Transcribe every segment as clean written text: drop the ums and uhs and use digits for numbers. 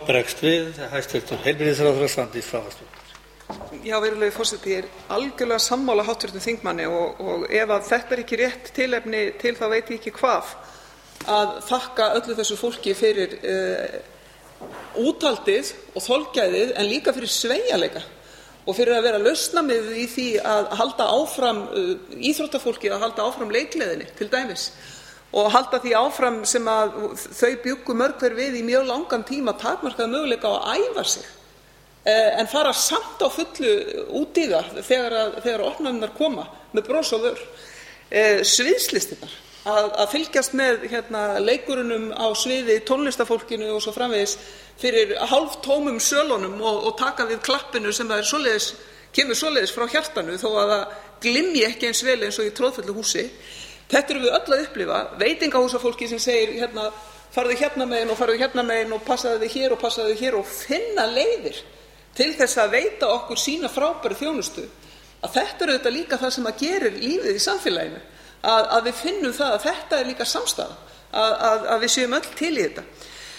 Bregst við hæstv. Heilbrigðisráðherra Svandís Svavarsdóttir. Já, virðulegi forseti, ég algjörlega sammála hv. þingmanni og ef að þetta ekki rétt tilefni til þá veit ég ekki hvað að þakka öllu þessu fólki fyrir úthaldið og þolgæðið en líka fyrir sveigjanleika og fyrir að vera lausnamiðið í því að halda áfram íþróttafólki að halda áfram leikgleðinni til dæmis og halda því áfram sem að þau bjuggu mörg hver við í mjög langan tíma takmarkaða möguleika á að æfa sig en fara samt á fullu út í það þegar opnanirnar koma með bros á vör. Sviðslistirnar, að fylgjast með leikurunum á sviði, tónlistarfólkinu og svo framvegis fyrir hálftómum sölunum og taka við klappinu sem það kemur svoleiðis frá hjartanu þó að það glymji ekki eins vel eins og í troðfullu húsi. Þetta erum við öll að upplifa, veitingahúsafólki sem segir farðu hérna megin og farðu hérna megin og passaðu þig hér og finna leiðir til þess að veita okkur sína frábæru þjónustu. Að þetta er auðvitað líka það sem að gerir lífið í samfélaginu, að við finnum það að þetta er líka samstaða, að við séum öll til í þetta.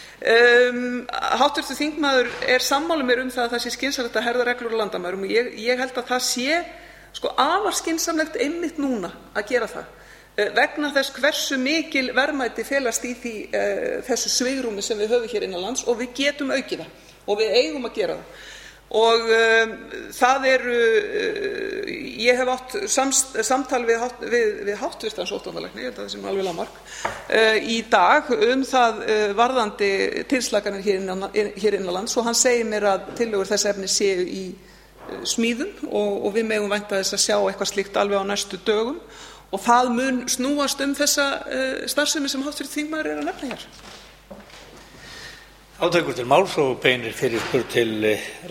Hv. þingmaður er sammála mér það að það sé skynsamlegt að herða reglur á landamærum og ég held að það sé afar skynsamlegt einmitt núna að gera það. Vegna þess hversu mikil verðmæti felast í þessu svigrúmi sem við höfum hér innan lands og við getum aukið það og við eigum að gera það. Og það ég hef átt samtal við háttvirtan sóttvarnalækni, ég held að það sé alveg lágmark, í dag það varðandi tilslakanir hér innan lands og hann segir mér að tillögur þess efnis séu í smíðum og við megum vænta þess að sjá eitthvað slíkt alveg á næstu dögum og það mun snúast þessa starfsemi sem hv. þingmaður er að nefna hér. Þá tekur til máls og beinir fyrirspurn til